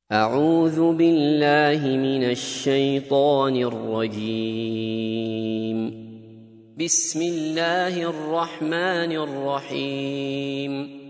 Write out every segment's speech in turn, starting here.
أعوذ بالله من الشيطان الرجيم. بسم الله الرحمن الرحيم.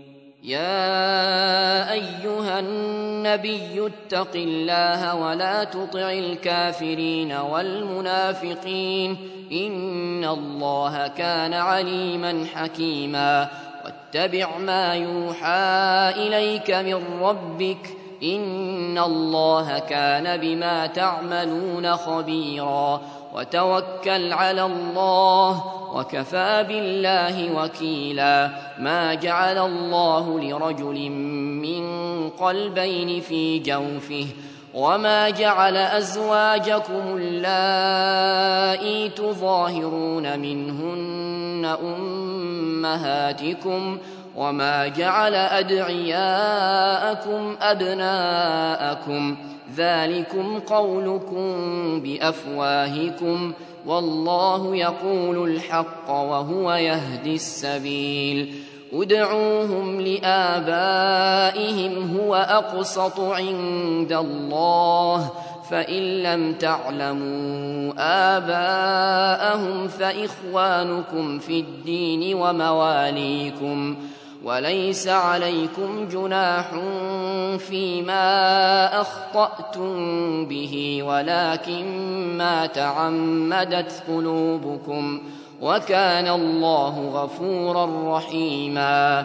يا أيها النبي اتق الله ولا تطع الكافرين والمنافقين إن الله كان عليما حكيما. واتبع ما يوحى إليك من ربك إن الله كان بما تعملون خبيرا. وتوكل على الله وكفى بالله وكيلا. ما جعل الله لرجل من قلبين في جوفه وما جعل أزواجكم اللائي تظاهرون منهن أمهاتكم وما جعل أدعياءكم أبناءكم ذلكم قولكم بأفواهكم والله يقول الحق وهو يهدي السبيل. ادعوهم لآبائهم هو أقسط عند الله فإن لم تعلموا آباءهم فإخوانكم في الدين ومواليكم وليس عليكم جناح فيما أخطأتم به ولكن ما تعمدت قلوبكم وكان الله غفورا رحيما.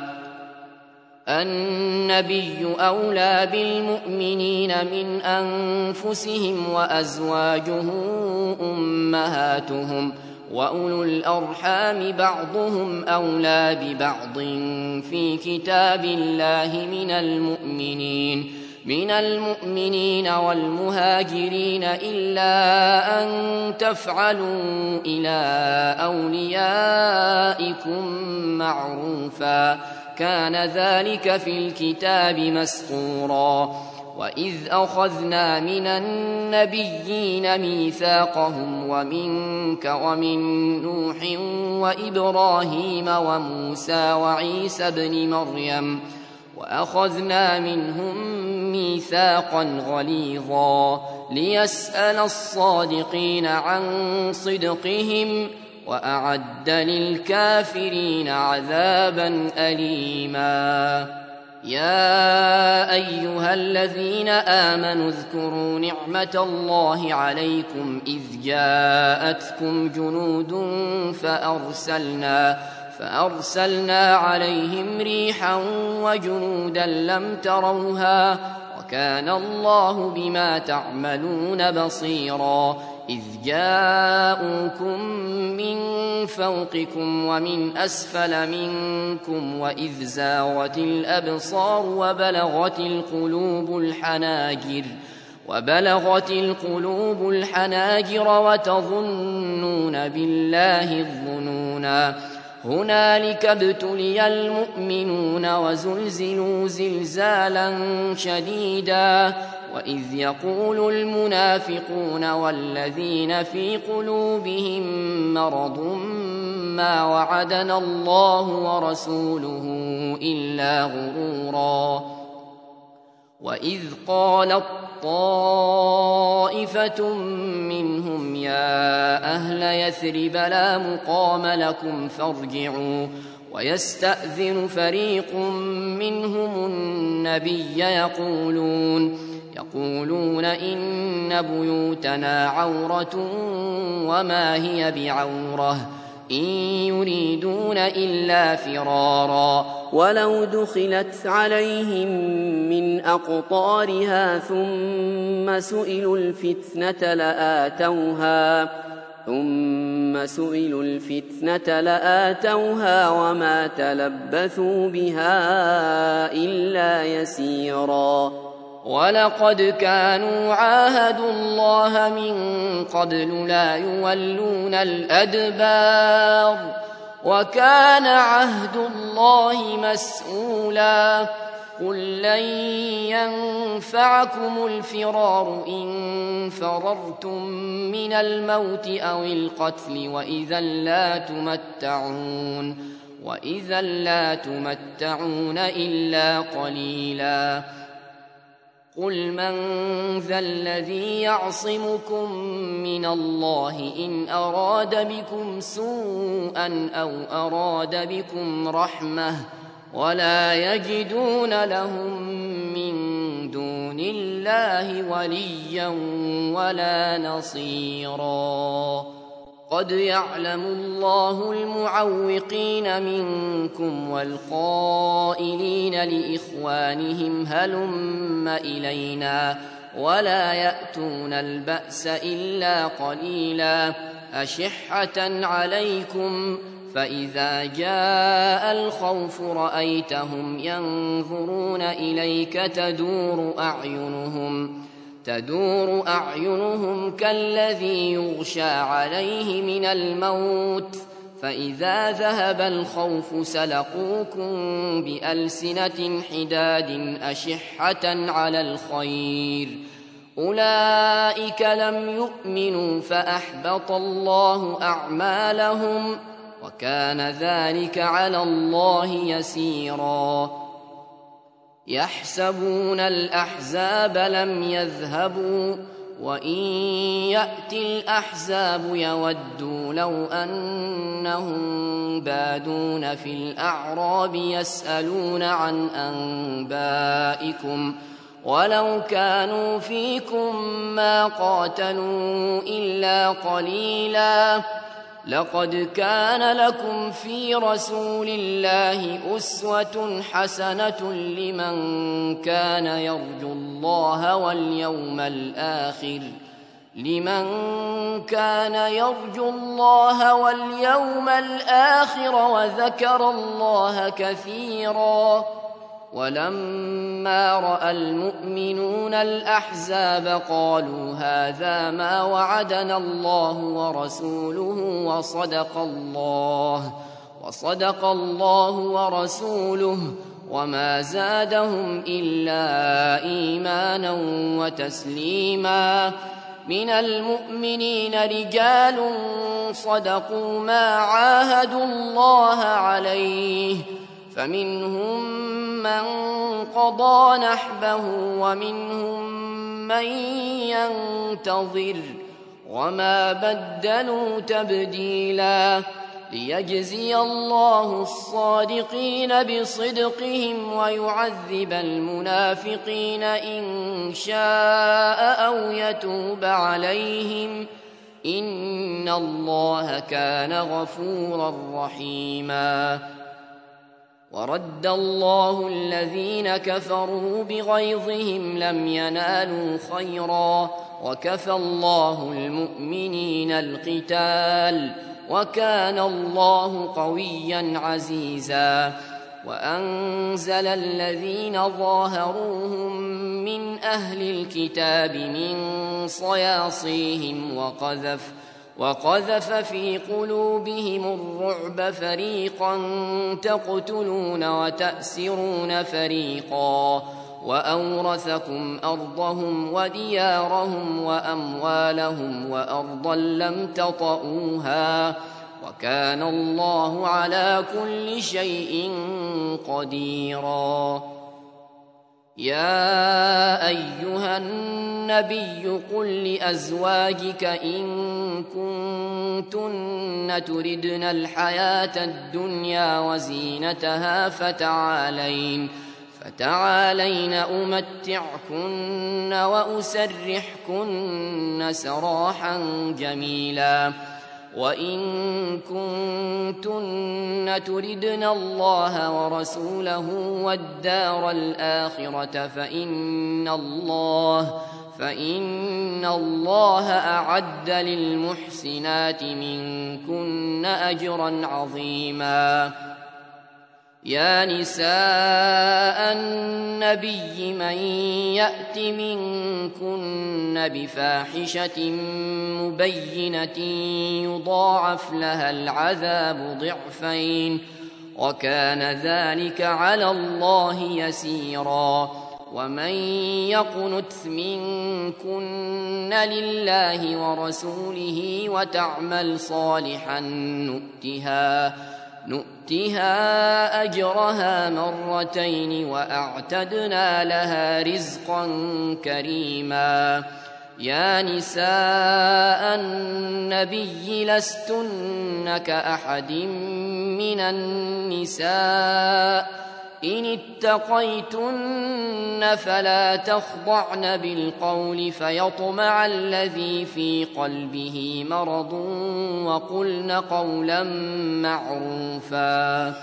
النبي أولى بالمؤمنين من أنفسهم وأزواجه أمهاتهم وأولو الأرحام بعضهم أولى ببعض في كتاب الله من المؤمنين والمهاجرين إلا أن تفعلوا إلى أوليائكم معروفا كان ذلك في الكتاب مسطورا. وإذ أخذنا من النبيين ميثاقهم ومنك ومن نوح وإبراهيم وموسى وعيسى ابن مريم وأخذنا منهم ميثاقا غليظا ليسأل الصادقين عن صدقهم وأعد للكافرين عذابا أليما. يا أيها الذين آمنوا اذكروا نعمة الله عليكم إذ جاءتكم جنود فأرسلنا عليهم ريحا وجنودا لم تروها وكان الله بما تعملون بصيرا. إذ جاءوكم من فوقكم ومن أسفل منكم وإذ زاغت الأبصار وبلغت القلوب الحناجر وتظنون بالله الظنونا. هنالك ابتلي المؤمنون وزلزلوا زلزالا شديدا. وإذ يقول المنافقون والذين في قلوبهم مرض ما وعدنا الله ورسوله إلا غرورا. وإذ قالت طائفة منهم يا أهل يثرب لا مقام لكم فارجعوا ويستأذن فريق منهم النبي يقولون إن بيوتنا عورة وما هي بعورة إن يريدون إلا فرارا ولو دخلت عليهم من أقطارها ثم سئلوا الفتنة لآتوها وما تلبثوا بها إلا يسيرا. ولقد كانوا عاهدوا الله من قبل لا يولون الأدبار وكان عهد الله مسؤولا. قل لن ينفعكم الفرار إن فررتم من الموت أو القتل وإذا لا تمتعون إلا قليلا. قل من ذا الذي يعصمكم من الله إن أراد بكم سوءا أو أراد بكم رحمة ولا يجدون لهم من دون الله وليا ولا نصيرا قد يعلم الله المعوقين منكم والقائلين لإخوانهم هلم إلينا ولا يأتون البأس إلا قليلا أشحة عليكم فإذا جاء الخوف رأيتهم ينظرون إليك تدور أعينهم كالذي يغشى عليه من الموت فإذا ذهب الخوف سلقوكم بألسنة حداد أشحة على الخير أولئك لم يؤمنوا فأحبط الله أعمالهم وكان ذلك على الله يسيرا يحسبون الأحزاب لم يذهبوا وإن يأتي الأحزاب يودوا لو أنهم بادون في الأعراب يسألون عن أنبائكم ولو كانوا فيكم ما قاتلوا إلا قليلا لقد كان لكم في رسول الله أسوة حسنة لمن كان يرجو الله واليوم الآخر وذكر الله كثيرا ولما رأى المؤمنون الأحزاب قالوا هذا ما وعدنا الله ورسوله وصدق الله ورسوله وما زادهم إلا إيمانا وتسليما من المؤمنين رجال صدقوا ما عاهدوا الله عليه فمنهم من قضى نحبه ومنهم من ينتظر وما بدلوا تبديلا ليجزي الله الصادقين بصدقهم ويعذب المنافقين إن شاء أو يتوب عليهم إن الله كان غفورا رحيما ورد الله الذين كفروا بغيظهم لم ينالوا خيرا وكفى الله المؤمنين القتال وكان الله قويا عزيزا وأنزل الذين ظاهروهم من أهل الكتاب من صياصيهم وقذف في قلوبهم الرعب فريقا تقتلون وتأسرون فريقا وأورثكم أرضهم وديارهم وأموالهم وأرضا لم تطئوها وكان الله على كل شيء قديرا يا أيها النبي قل لأزواجك إن كنتن تردن الحياة الدنيا وزينتها فتعالين أمتعكن وأسرحكن سراحا جميلا وإن كنتن تردن الله ورسوله والدار الآخرة فإن الله أعد للمحسنات منكن أجرا عظيما يا نساء النبي من يأت منكن بفاحشة مبينة يضاعف لها العذاب ضعفين وكان ذلك على الله يسيرا ومن يقنت منكن لله ورسوله وتعمل صالحا نؤتها أجرها مرتين وأعتدنا لها رزقا كريما. يا نساء النبي لستن كأحد من النساء إن اتقيتن فلا تخضعن بالقول فيطمع الذي في قلبه مرض وقلن قولا معروفا.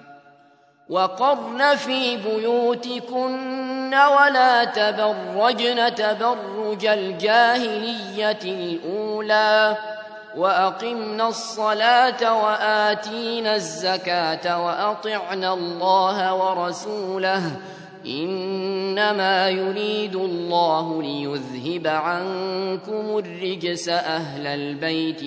وقرن في بيوتكن ولا تبرجن تبرج الجاهلية الأولى وأقمنا الصلاة وآتينا الزكاة وأطعنا الله ورسوله إنما يريد الله ليذهب عنكم الرجس أهل البيت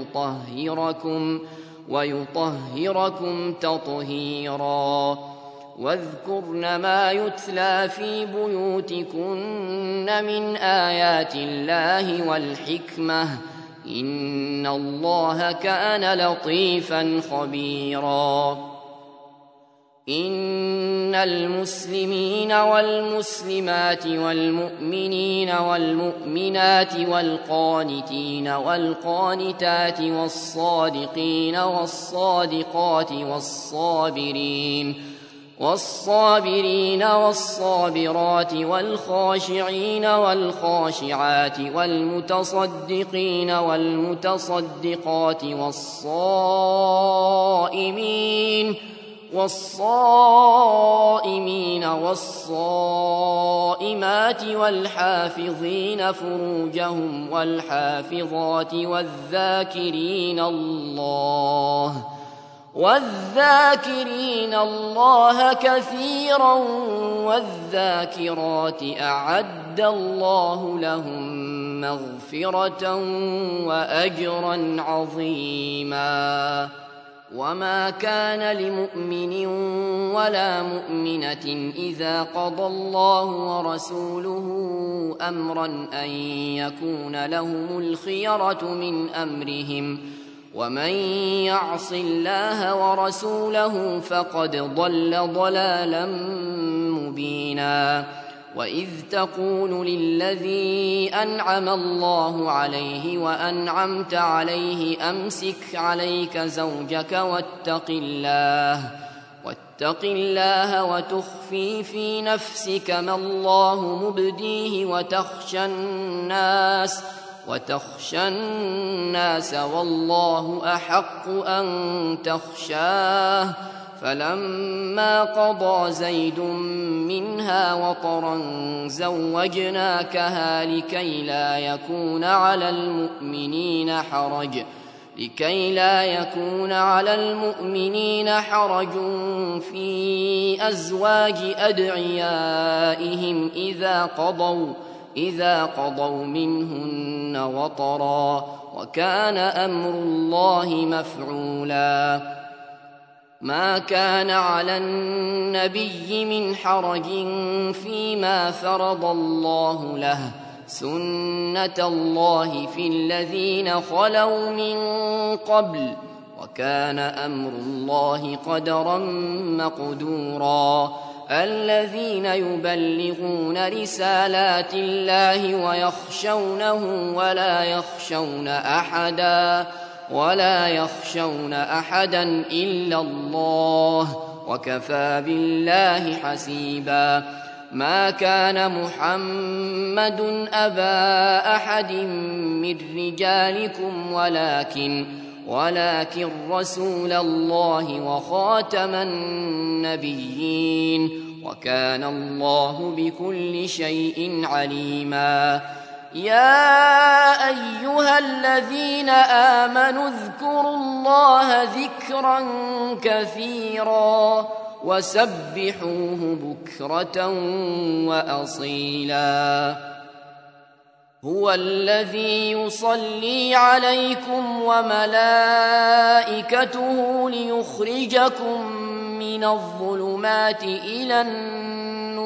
ويطهركم تطهيرا. واذكرن ما يتلى في بيوتكن من آيات الله والحكمة إن الله كان لطيفا خبيرا. إن المسلمين والمسلمات والمؤمنين والمؤمنات والقانتين والقانتات والصادقين والصادقات والصابرين والصابرات والخاشعين والخاشعات والمتصدقين والمتصدقات والصائمين والصائمات والحافظين فروجهم والحافظات والذاكرين الله كثيرا والذاكرات أعد الله لهم مغفرة وأجرا عظيما. وما كان لمؤمن ولا مؤمنة إذا قضى الله ورسوله أمرا أن يكون لهم الخيرة من أمرهم ومن يعص الله ورسوله فقد ضل ضلالا مبينا. وإذ تقول للذي أنعم الله عليه وأنعمت عليه أمسك عليك زوجك واتق الله وتخفي في نفسك ما الله مبديه وتخشى الناس والله أحق أن تخشاه. فلما قضى زيد منها وطرا زوجناكها لكي لا يكون على المؤمنين حرج في أزواج أدعيائهم إذا قضوا منهن وطرا وكان أمر الله مفعولا. ما كان على النبي من حرج فيما فرض الله له سنة الله في الذين خلوا من قبل وكان أمر الله قدرا مقدورا. الذين يبلغون رسالات الله ويخشونه ولا يخشون أحدا إلا الله وكفى بالله حسيبا. ما كان محمد أبا أحد من رجالكم ولكن رسول الله وخاتم النبيين وكان الله بكل شيء عليما. يا أيها الذين آمنوا اذكروا الله ذكرا كثيرا وسبحوه بكرة وأصيلا. هو الذي يصلي عليكم وملائكته ليخرجكم من الظلمات إلى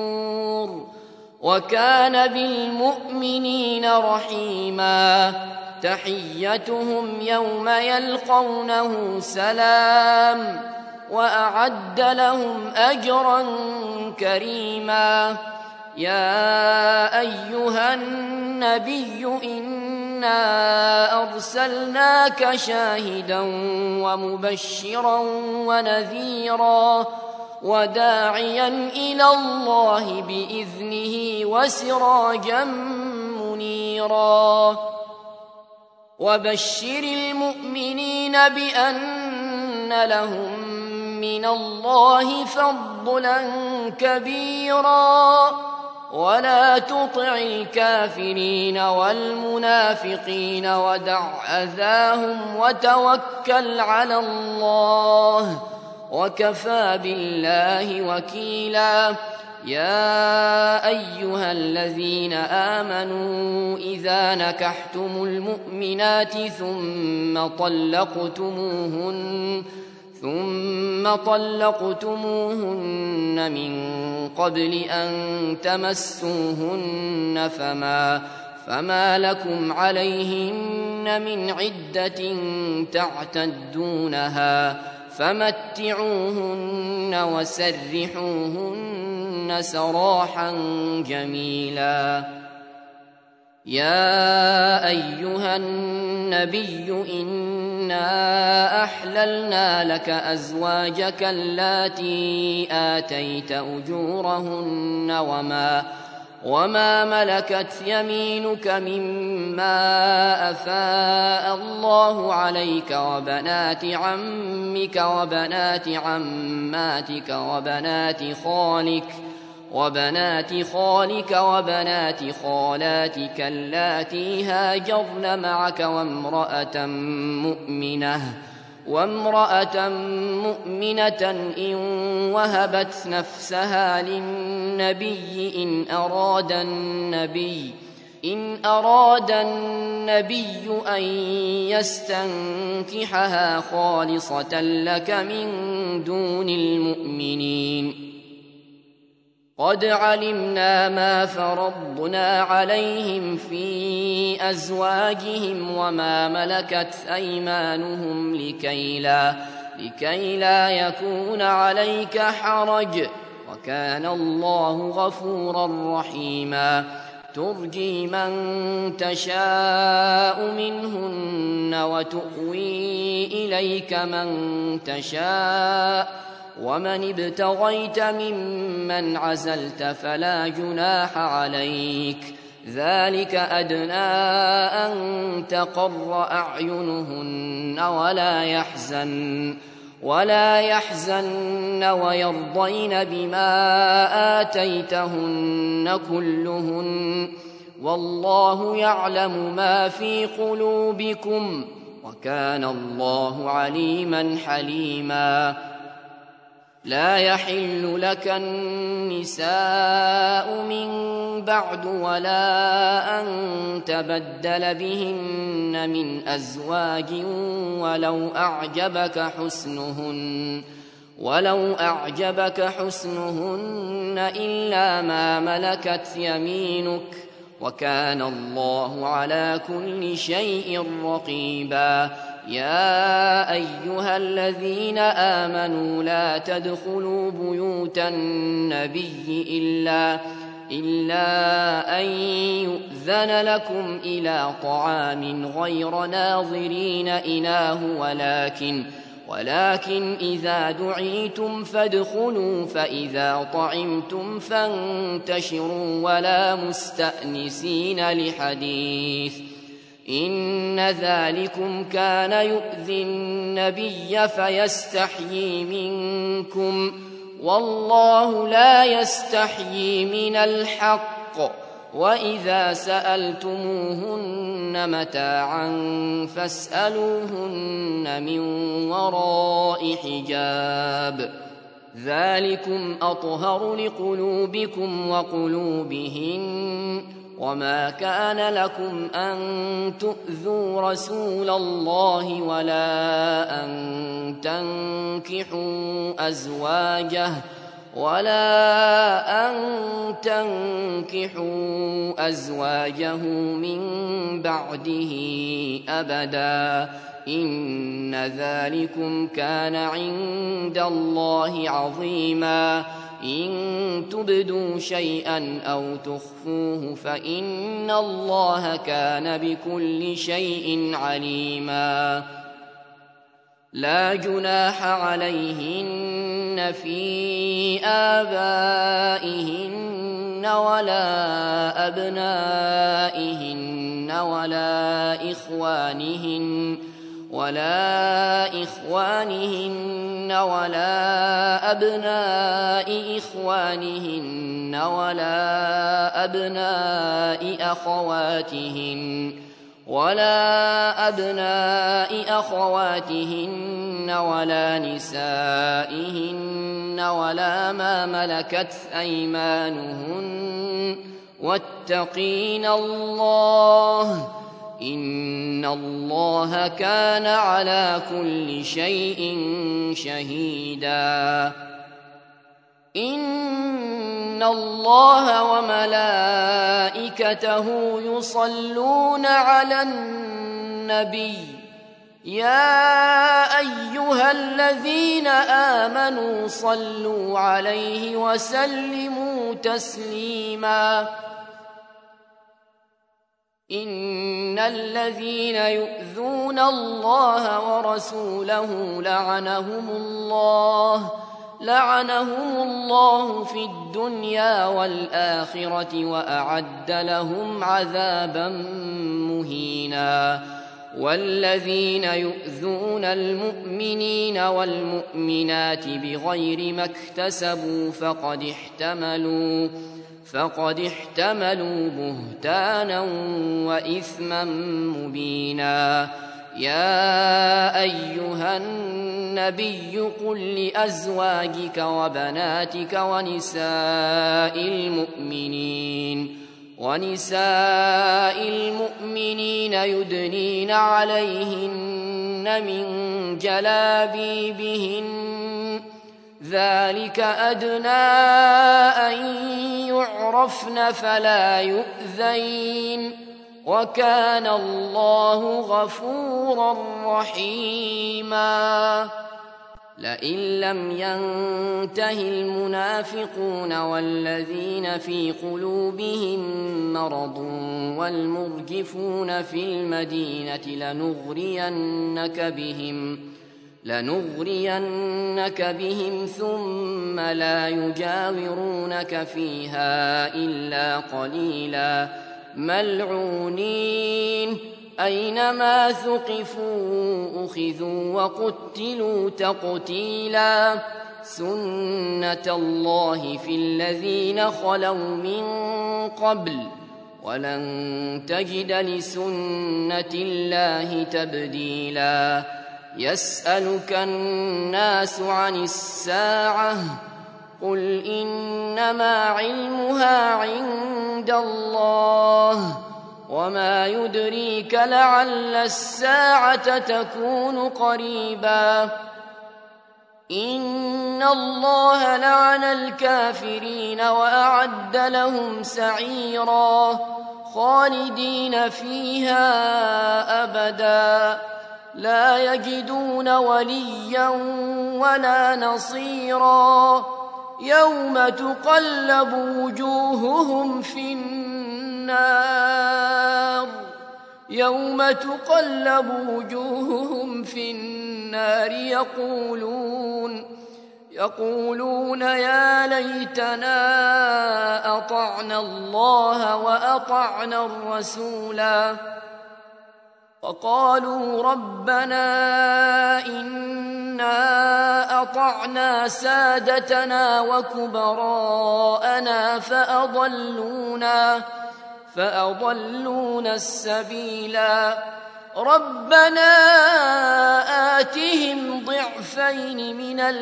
النور وكان بالمؤمنين رحيما. تحيتهم يوم يلقونه سلام وأعد لهم أجرا كريما. يا أيها النبي إنا أرسلناك شاهدا ومبشرا ونذيرا وداعيا إلى الله بإذنه وسراجا منيرا. وبشر المؤمنين بأن لهم من الله فضلا كبيرا ولا تطع الكافرين والمنافقين ودع أذاهم وتوكل على الله وكفى بالله وكيلا. يا أيها الذين آمنوا إذا نكحتم المؤمنات ثم طلقتموهن من قبل أن تمسوهن فما لكم عليهن من عدة تعتدونها فمتعوهن وسرحوهن سراحا جميلا. يا أيها النبي إنا أحللنا لك أزواجك اللاتي آتيت أجورهن وما ملكت يمينك مما أفاء الله عليك وبنات عمك وبنات عماتك وبنات خالك وبنات خالاتك اللاتي هاجرن معك وامرأة مؤمنة إن وهبت نفسها للنبي إن أراد النبي أن يستنكحها خالصة لك من دون المؤمنين. قد علمنا ما فرضنا عليهم في أزواجهم وما ملكت أيمانهم لكي لا يكون عليك حرج وكان الله غفورا رحيما. ترجي من تشاء منهن وتؤوي إليك من تشاء ومن ابتغيت ممن عزلت فلا جناح عليك. ذلك أدنى أن تقر أعينهن ولا يحزن ويرضين بما آتيتهن كلهن والله يعلم ما في قلوبكم وكان الله عليما حليما. لا يحل لك النساء من بعد ولا أن تبدل بهن من أزواج ولو أعجبك حسنهن إلا ما ملكت يمينك وكان الله على كل شيء رقيبا. يا أيها الذين آمنوا لا تدخلوا بيوت النبي إلا أن يؤذن لكم إلى طعام غير ناظرين إناه ولكن إذا دعيتم فادخلوا فإذا طعمتم فانتشروا ولا مستأنسين لحديث إن ذلكم كان يؤذي النبي فيستحيي منكم والله لا يستحيي من الحق. وإذا سألتموهن متاعا فاسألوهن من وراء حجاب ذلكم أطهر لقلوبكم وقلوبهن. وما كان لكم أن تؤذوا رسول الله ولا أن تنكحوا أزواجه ولا أن تنكحوا أزواجه من بعده أبدا إن ذلكم كان عند الله عظيما إن تبدوا شيئا أو تخفوه فإن الله كان بكل شيء عليما لا جناح عليهن في آبائهن ولا أبنائهن ولا إخوانهن ولا أبناء إخوانهن ولا أبناء أخواتهن ولا نسائهن ولا ما ملكت أيمانهن واتقين الله إن الله كان على كل شيء شهيدا إن الله وملائكته يصلون على النبي يا أيها الذين آمنوا صلوا عليه وسلموا تسليما إن الذين يؤذون الله ورسوله لعنهم الله في الدنيا والآخرة وأعد لهم عذابا مهينا والذين يؤذون المؤمنين والمؤمنات بغير ما اكتسبوا فقد احتملوا بهتانا وإثما مبينا يا أيها النبي قل لأزواجك وبناتك ونساء المؤمنين يدنين عليهن من جلابيبهن ذلك أدنى أن يعرفن فلا يؤذين وكان الله غفورا رحيما لئن لم ينته المنافقون والذين في قلوبهم مرض والمرجفون في المدينة لنغرينك بهم ثم لا يجاورونك فيها إلا قليلا ملعونين أينما ثقفوا أخذوا وقتلوا تقتيلا سنة الله في الذين خلوا من قبل ولن تجد لسنة الله تبديلا يسألك الناس عن الساعة قل إنما علمها عند الله وما يدريك لعل الساعة تكون قريبا إن الله لعن الكافرين وأعد لهم سعيرا خالدين فيها أبدا لا يجدون وليا ولا نصيرا يوم تقلب وجوههم في النار يقولون يا ليتنا أطعنا الله وأطعنا الرسولا وقالوا ربنا إنا أطعنا سادتنا وكبراءنا فأضلونا السبيلا ربنا آتهم ضعفين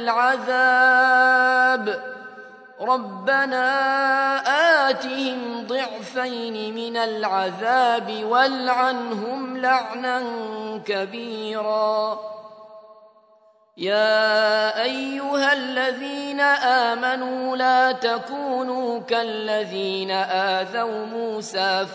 من العذاب والعنهم لعنا كبيرا يا أيها الذين آمنوا لا تكونوا كالذين آذوا موسى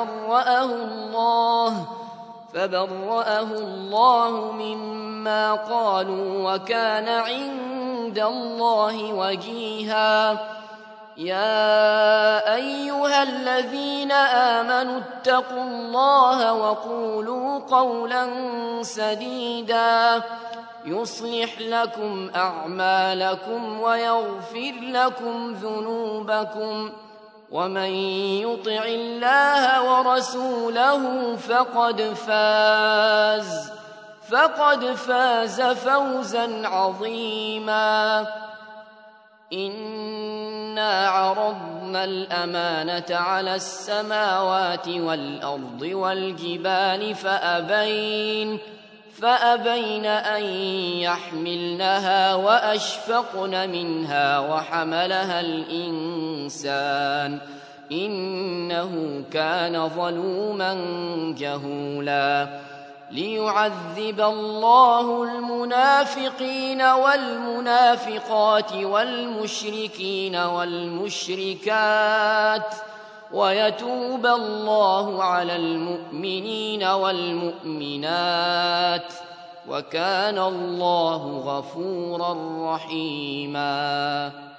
فبرأه الله مما قالوا وكان عند الله وجيها. يا أيها الذين آمنوا اتقوا الله وقولوا قولا سديدا يصلح لكم أعمالكم ويغفر لكم ذنوبكم ومن يطع الله ورسوله فقد فاز فوزا عظيما. إنا عرضنا الأمانة على السماوات والأرض والجبال فأبين أن يحملنها وأشفقن منها وحملها الإنسان إنه كان ظلوما جهولا. ليعذب الله المنافقين والمنافقات والمشركين والمشركات ويتوب الله على المؤمنين والمؤمنات وكان الله غفورا رحيما.